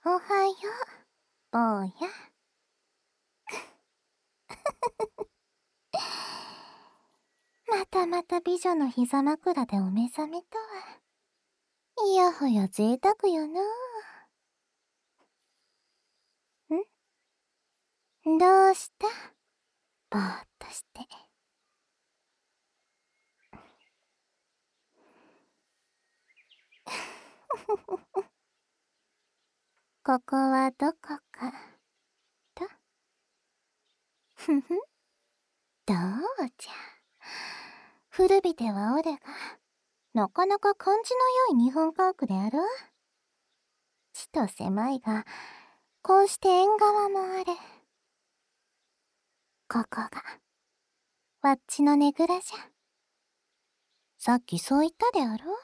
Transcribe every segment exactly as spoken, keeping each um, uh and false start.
おはよう、坊や。またまた美女の膝枕でお目覚めとは。いやはや贅沢よな。んどうした？ぼーっとして。ここはどこかと。ふふ、どうじゃ。古びてはおるが、なかなか感じの良い日本家屋であろう。ちと狭いが、こうして縁側もある。ここが、わっちのねぐらじゃ。さっきそう言ったであろう。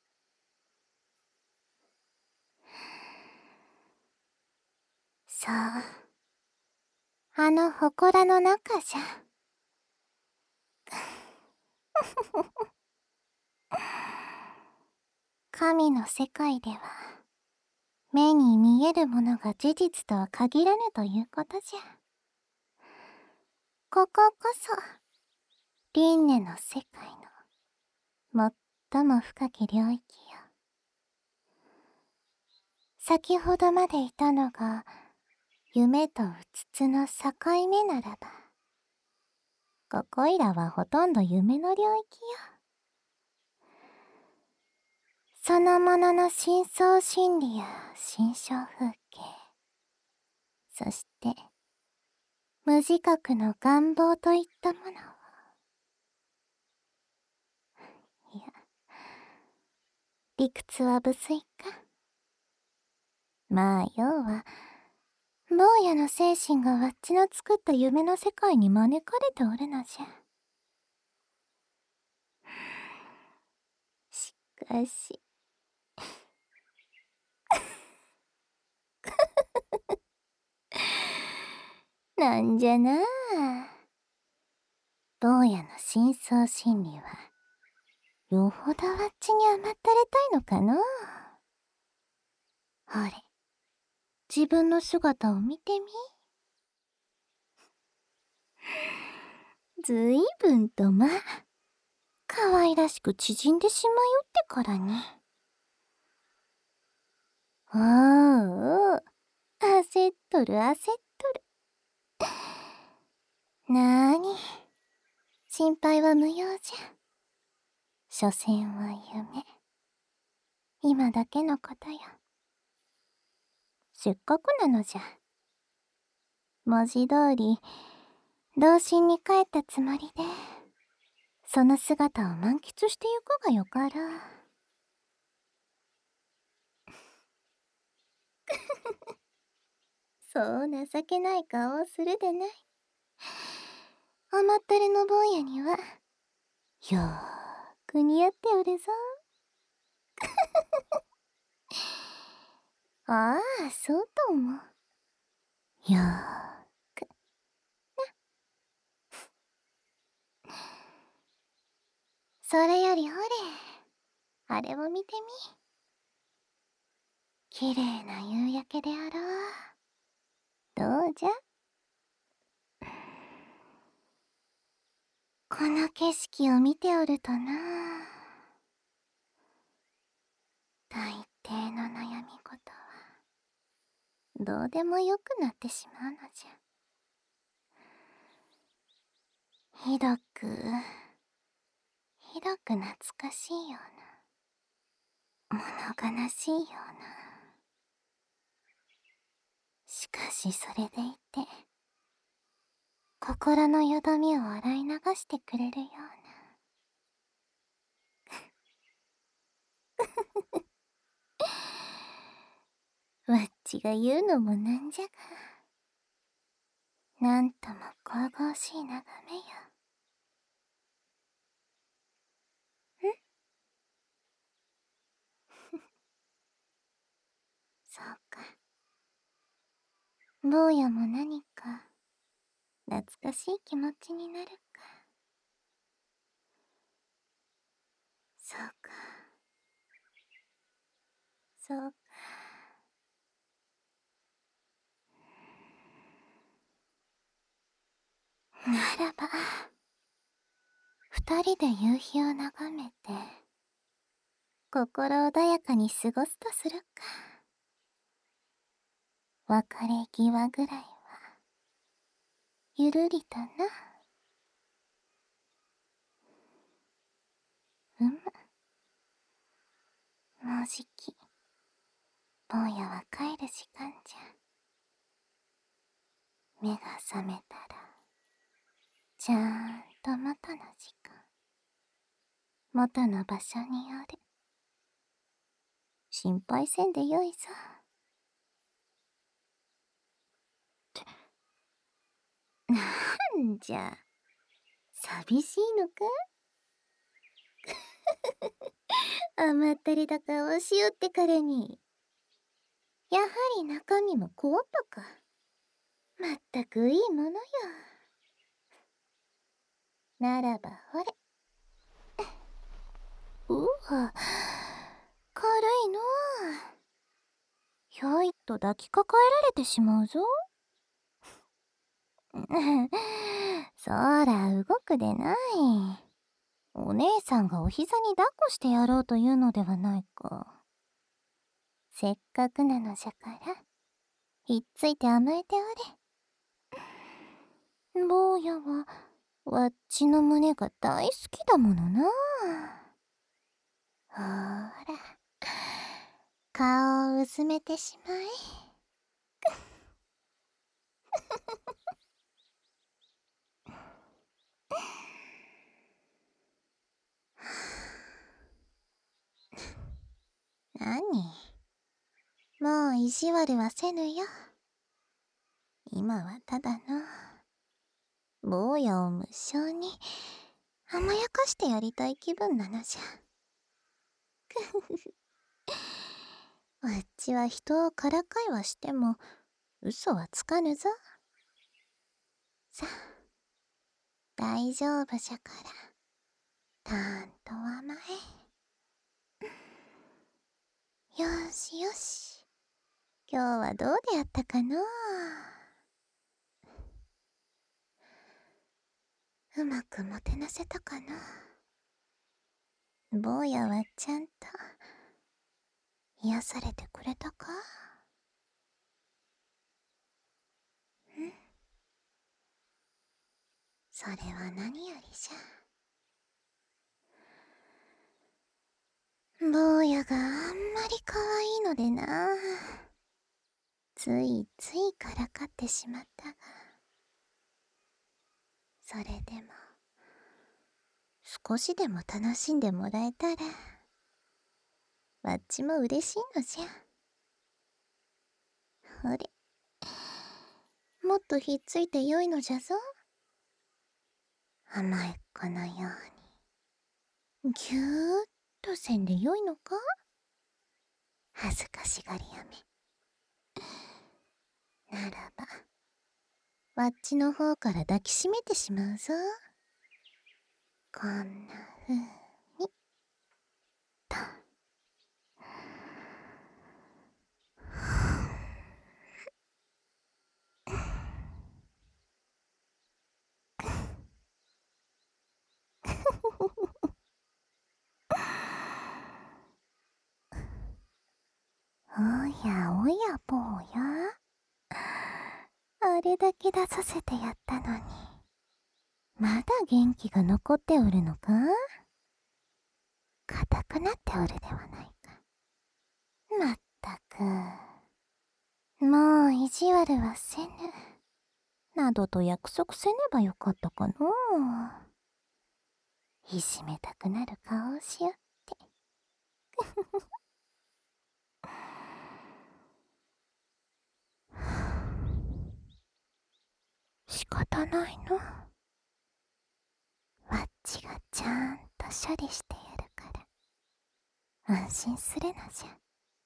そう。あの祠の中じゃ。神の世界では、目に見えるものが事実とは限らぬということじゃ。こここそ、輪廻の世界の、最も深き領域よ。先ほどまでいたのが、夢とうつつの境目ならば、ここいらはほとんど夢の領域よ。そのものの深層心理や心象風景、そして、無自覚の願望といったものを。いや、理屈は無粋か。まあ、要は、坊やの精神がわっちの作った夢の世界に招かれておるのじゃ。しかし、なんじゃなあ。坊やの深層心理は、よほどわっちに甘ったれたいのかのう。ほれ、自分の姿を見てみ。ずいぶんとまあ、可愛らしく縮んでしまいよってからに。おうおう、焦っとる焦っとる。なーに、心配は無用じゃ。所詮は夢。今だけのことよ。せっかくなのじゃ。文字通り、童心に帰ったつもりで、その姿を満喫してゆくがよかろう。そう情けない顔をするでない。甘ったれの坊やには、よーく似合っておるぞ。ああ、そうとも。よーく。な。それよりほれ、あれを見てみ。綺麗な夕焼けであろう。どうじゃ？この景色を見ておるとな、大抵の悩み事は、どうでもよくなってしまうのじゃ。ひどく、ひどく懐かしいような、物悲しいような。しかしそれでいて、心のよどみを洗い流してくれるような。わっちが言うのもなんじゃが、なんとも神々しい眺めよ。そうか。坊やも何か、懐かしい気持ちになるか。そうか。そうか。 ならば二人で夕日を眺めて心穏やかに過ごすとするか。別れ際ぐらいはゆるりとな。うむ、もうじき坊やは帰る時間じゃ。目が覚めたらちゃんと元の時間、元の場所におる。心配せんでよいぞ。なんじゃ、寂しいのか。甘ったれた顔をしよってからに、やはり中身も凍ったか。まったくいいものよ。ならばほれ。うわ、軽いのう。ひょいっと抱きかかえられてしまうぞ。そら動くでない。お姉さんがお膝に抱っこしてやろうというのではないか。せっかくなのじゃから、ひっついて甘えておれ。坊やはわっちの胸が大好きだものな。ほーら、顔をうずめてしまえ。なに、もう意地悪はせぬよ。今はただの坊やを無性に甘やかしてやりたい気分なのじゃ。わっちは人をからかいはしても嘘はつかぬぞ。さあ、大丈夫じゃから、たんと甘え。よしよし、今日はどうであったかのう。うまくもてなせたかな。坊やはちゃんと癒されてくれたか。ん、それは何よりじゃ。坊やがあんまり可愛いのでな、ついついからかってしまったが、それでも少しでも楽しんでもらえたらわっちも嬉しいのじゃ。ほれ、もっとひっついてよいのじゃぞ。甘えっ子のようにぎゅーっとせんでよいのか。恥ずかしがりやめ。ならばわっちの方から抱きしめてしまうぞ。こんなふうにと。おやおや坊や、あれだけ出させてやったのにまだ元気が残っておるのか。硬くなっておるではないか。まったく、もう意地悪はせぬなどと約束せねばよかったかのう。いじめたくなる顔をしよって。仕方ないの。わっちがちゃんと処理してやるから安心するのじゃ。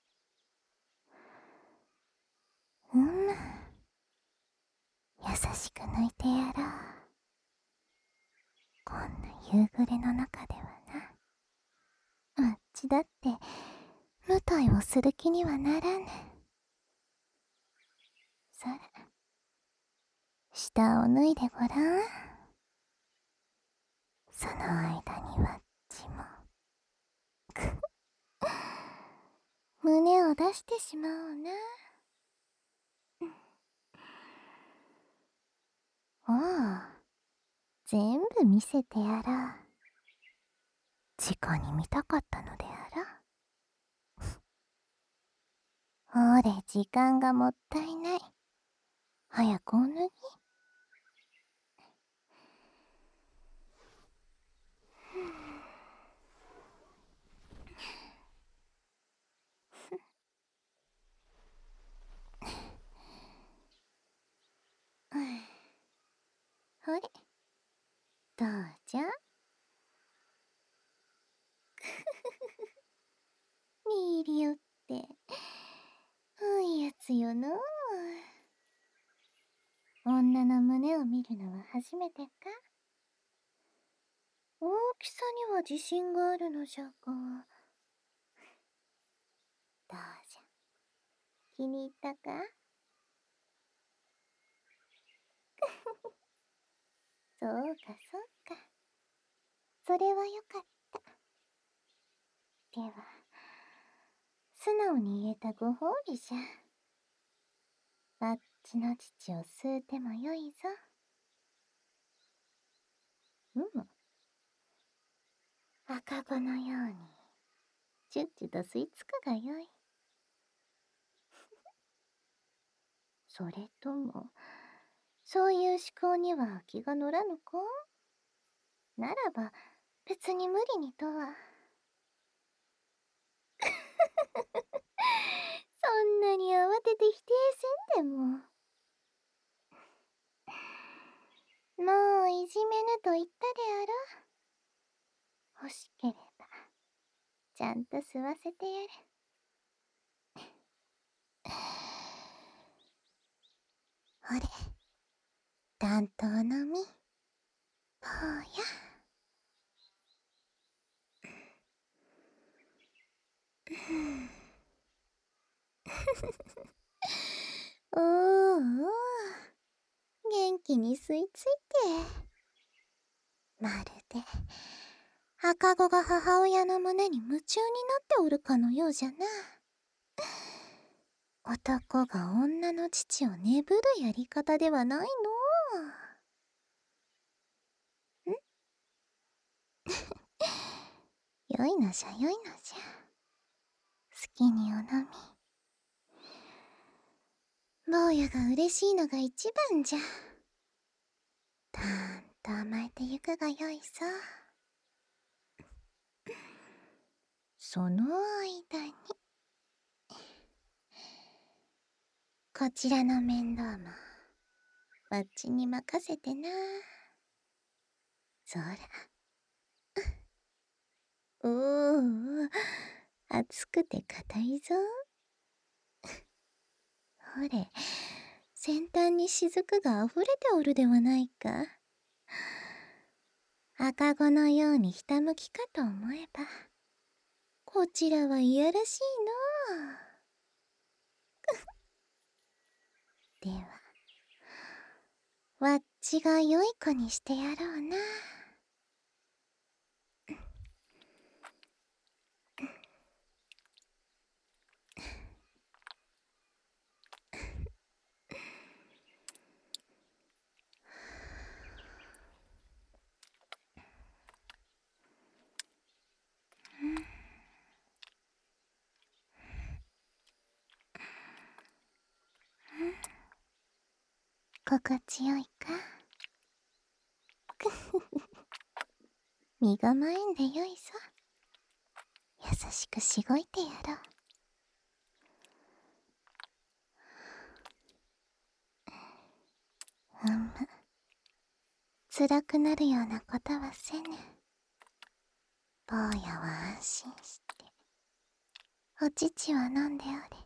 うむ、優しく抜いてやろう。こんな夕暮れの中ではな。わっちだって無体をする気にはならぬ。そら、下を脱いでごらん。 その間にわっちも胸を出してしまおうな。おう、全部見せてやろう。直に見たかったのであろう。ほれ、時間がもったいない。早くお脱ぎ。ほれ、どうじゃ。見入りよって、いいやつよのう。女の胸を見るのは初めてか。大きさには自信があるのじゃが。どうじゃ、気に入ったか。そうかそうか、それはよかった。では素直に言えたご褒美じゃ。わっちの父を吸うてもよいぞ。うむ、赤子のようにチュッチュと吸い付くがよい。それともそういう思考には気が乗らぬか。ならば別に無理にとは。そんなに慌てて否定せんでも。もういじめぬと言ったであろう。欲しければちゃんと吸わせてやる。ほれ、担当のみ、ぽうや。おおおお、元気に吸い付いて。まるで赤子が母親の胸に夢中になっておるかのようじゃな。男が女の父をねぶるやり方ではないの。んよいのじゃよいのじゃ。好きにお飲み。坊やが嬉しいのが一番じゃ。たーんと甘えてゆくがよいさ。その間にこちらの面倒もわっちに任せてな。そら。おお、熱くて硬いぞ。ほれ、先端に雫があふれておるではないか。赤子のようにひたむきかと思えば、こちらはいやらしいの。ではわっちが良い子にしてやろうな。心地よいか。身構えんでよいぞ。優しくしごいてやろう。うむ、辛くなるようなことはせぬ。坊やは安心してお乳は飲んでおれ。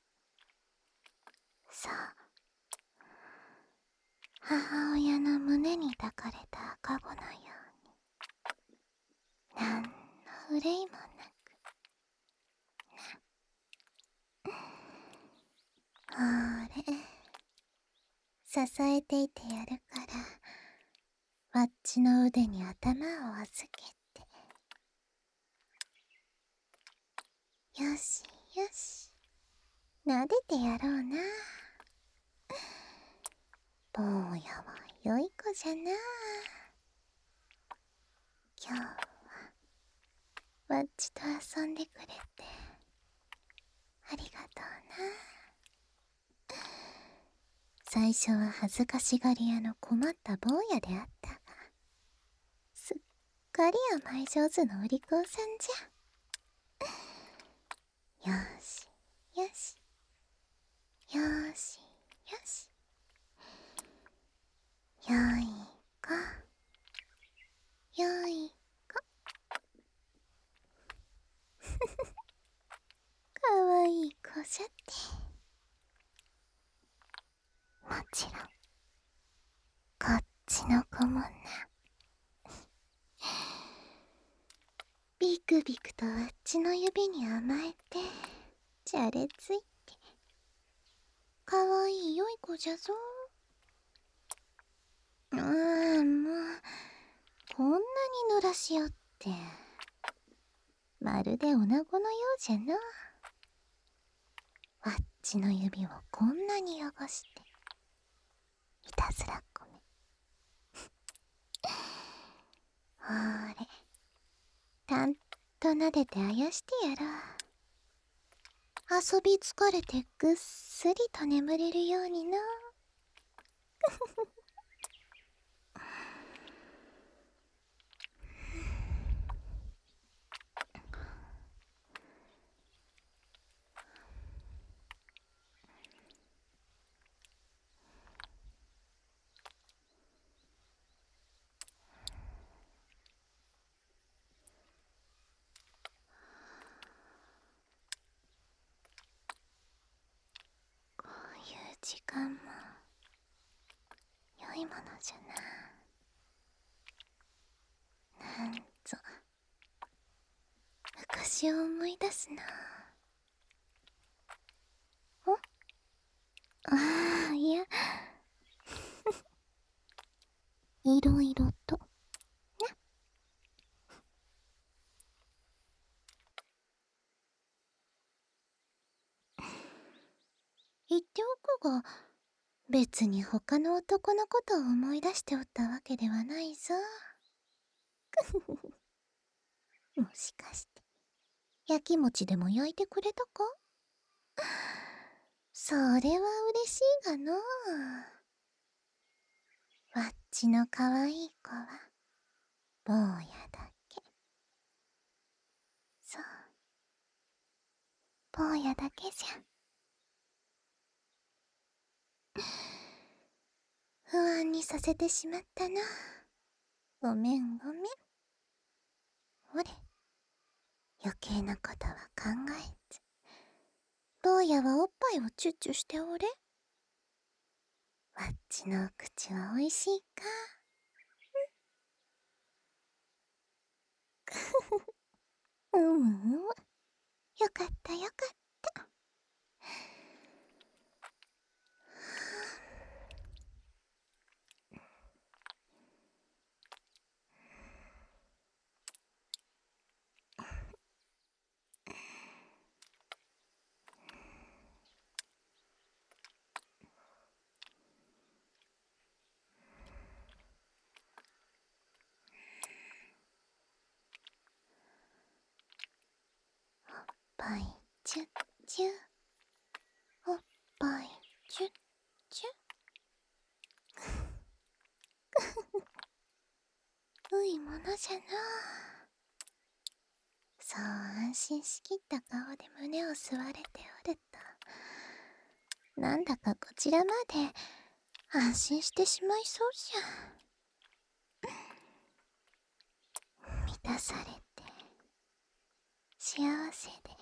そう、母親の胸に抱かれた赤子のように、なんの憂いもなくな。ほれ、支えていてやるからわっちの腕に頭を預けて。よしよし、撫でてやろうな。坊やは良い子じゃな。今日はわっちと遊んでくれてありがとうな。最初は恥ずかしがり屋の困った坊やであったが、すっかり甘え上手のお利口さんじゃ。よしよし、よしよし、よい子、よい子。かわいい子じゃって。もちろんこっちの子もな。ビクビクとあっちの指に甘えてじゃれついて、かわいい良い子じゃぞ。ああ、もうこんなに濡らしよって、まるで女子のようじゃな。わっちの指をこんなに汚していたずらっ子め。ほーれ、たんと撫でてあやしてやろう。遊び疲れてぐっすりと眠れるようにな。こういう時間も良いものじゃな。なんぞ昔を思い出すな。お、ああ、いやいろいろとな。言っておくが、別に他の男のことを思い出しておったわけではないぞ。もしかして焼き餅でも焼いてくれたか？それは嬉しいがのう。わっちのかわいい子は坊やだけ。そう、坊やだけじゃ。不安にさせてしまったな。ごめんごめん。ほれ、余計なことは考えず、坊やはおっぱいをチュッチュしておれ。わっちのお口はおいしいか？うむうむ、よかったよかった。おっぱいチュッチュ、おっぱいチュッチュ。ういものじゃな。そう安心しきった顔で胸を吸われておると、なんだかこちらまで安心してしまいそうじゃ。満たされて幸せで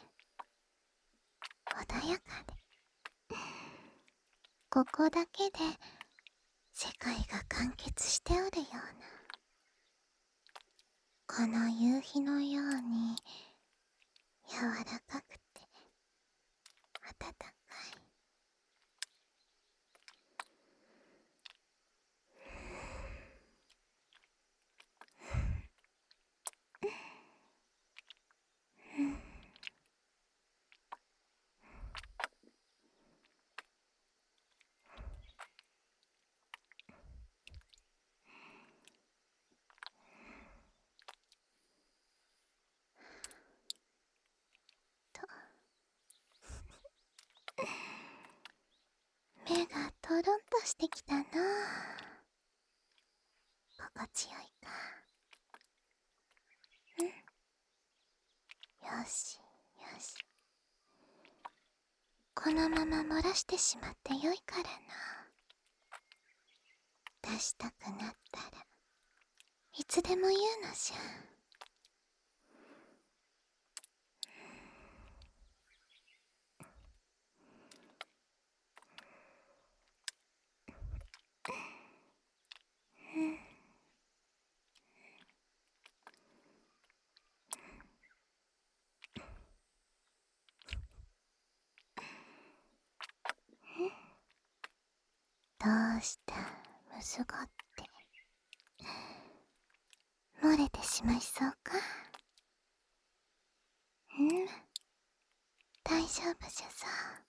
穏やかで、ここだけで世界が完結しておるような、この夕日のように柔らかくて暖かい。 してきたの。心地よいか。うん。よしよし。このまま漏らしてしまってよいからな。出したくなったらいつでも言うのじゃ。どうしたムスゴって、漏れてしまいそうか。うん、大丈夫じゃぞ。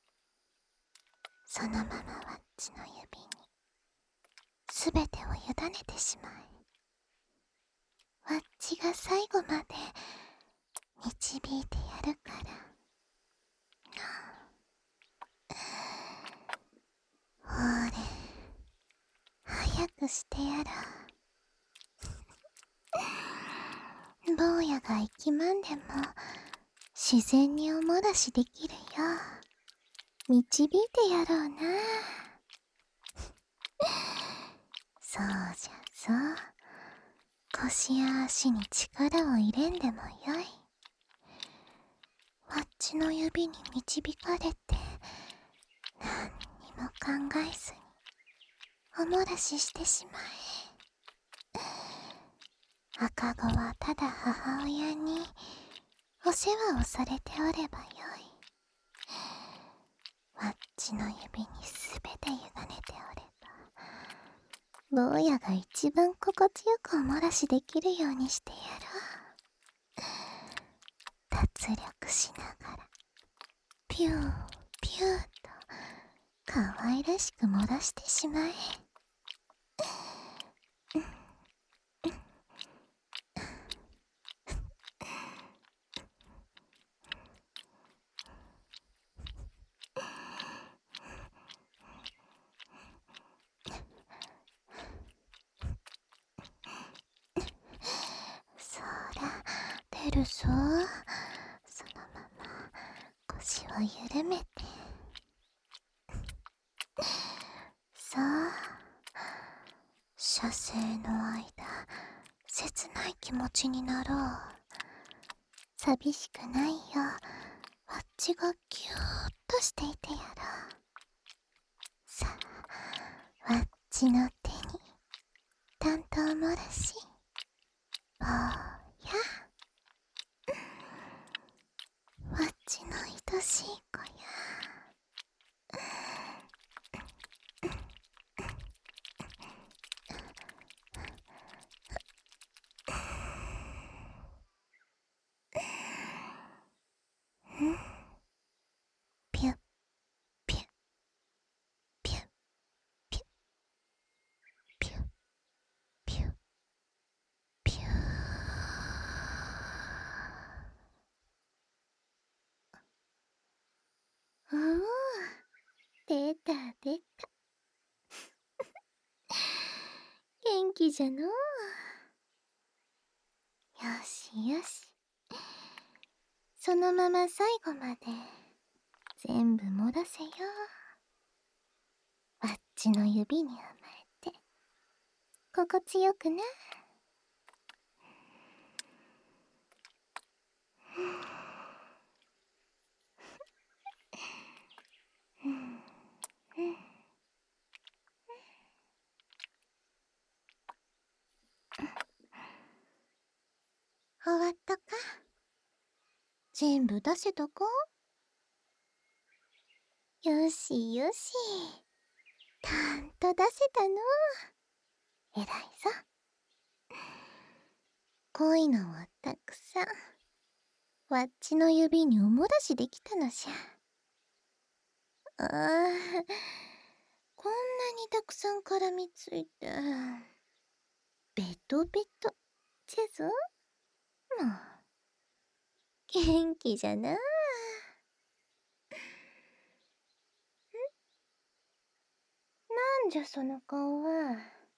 そのままわっちの指にすべてを委ねてしまえ。わっちが最後まで導いてやるから。ほれ、早くしてやろう。坊やが息まんでも自然にお漏らしできるよう導いてやろうな。そうじゃそう。腰や足に力を入れんでもよい。わっちの指に導かれて何にも考えずにお漏らししてしまえ。赤子はただ母親にお世話をされておればよい。わっちの指にすべて委ねておれば、坊やが一番心地よくお漏らしできるようにしてやろう。脱力しながらピューピューと可愛らしく漏らしてしまえ。そら出るぞ。そのまま腰を緩めて。さあ、射精の間切ない気持ちになろう。寂しくないよ。わっちがギューッとしていてやろう。さあ、わっちの手に担当漏らし。ぼうや、わっちの愛しい子や。ピュッピュッピュッピュッピュッピュッピュー。おお、出た出た。元気じゃのう。よしよし。そのまま最後まで全部漏らせよ。わっちの指に甘えて心地よくな。終わったか。全部出せたか。よしよし、たんと出せたの。えらいぞ。恋のはたくさんわっちの指にお漏らしできたのじゃ。ああ、こんなにたくさん絡みついてベトベトじゃぞ。もう元気じゃなあ。なんじゃその顔は。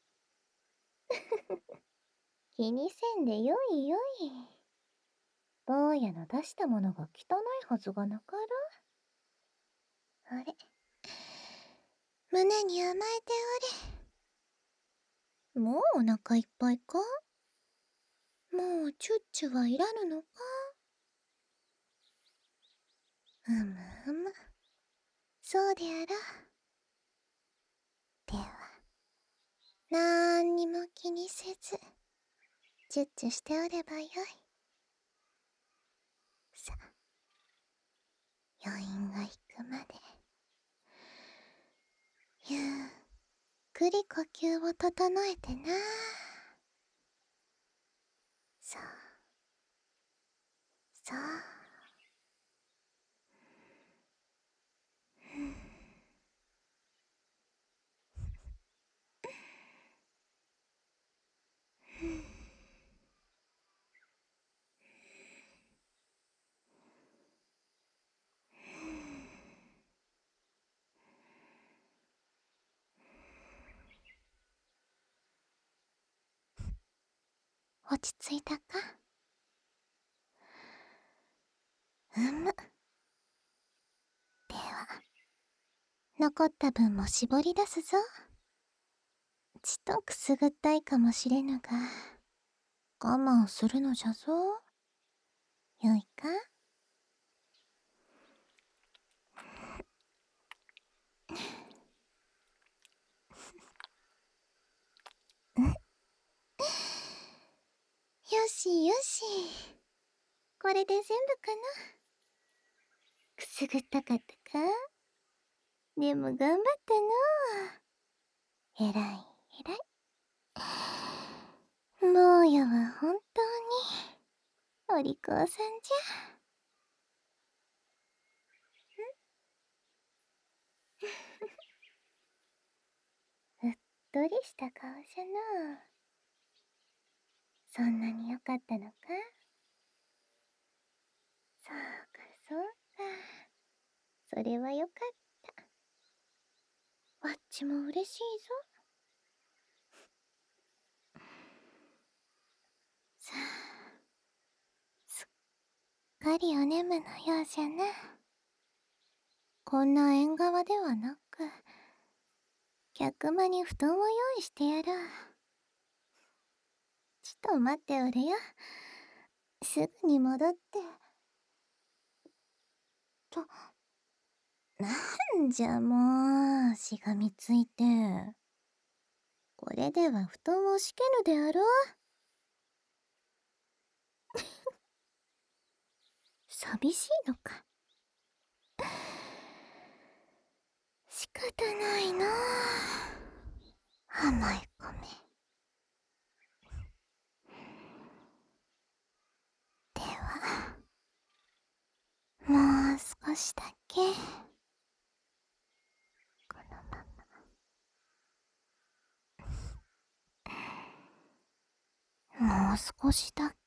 気にせんでよいよい。坊やの出したものが汚いはずがなかろう。あれ、胸に甘えておれ。もうお腹いっぱいか？もうチュッチュはいらぬのか？うむうむ、そうであろう。では、なんにも気にせず、チュッチュしておればよい。さあ、余韻が引くまで、ゆっくり呼吸を整えてな。そう、そう。落ち着いたか？うむ。では、残った分も絞り出すぞ。ちとくすぐったいかもしれぬが、我慢するのじゃぞ。よいか？よしよし。これで全部かな。くすぐったかったか？でも頑張ったのう。えらいえらい。坊やは本当にお利口さんじゃ。うっとりした顔じゃのう。そんなに良かったのか？そうかそうか。それはよかった。わっちも嬉しいぞ。さあ、すっかりお眠のようじゃな。こんな縁側ではなく、客間に布団を用意してやろう。ちと待っておれよ。すぐに戻って。と、なんじゃもう、しがみついて。これでは布団を敷けぬであろう。寂しいのか。仕方ないなあ、甘い米。では、もう少しだけ、このまま。もう少しだ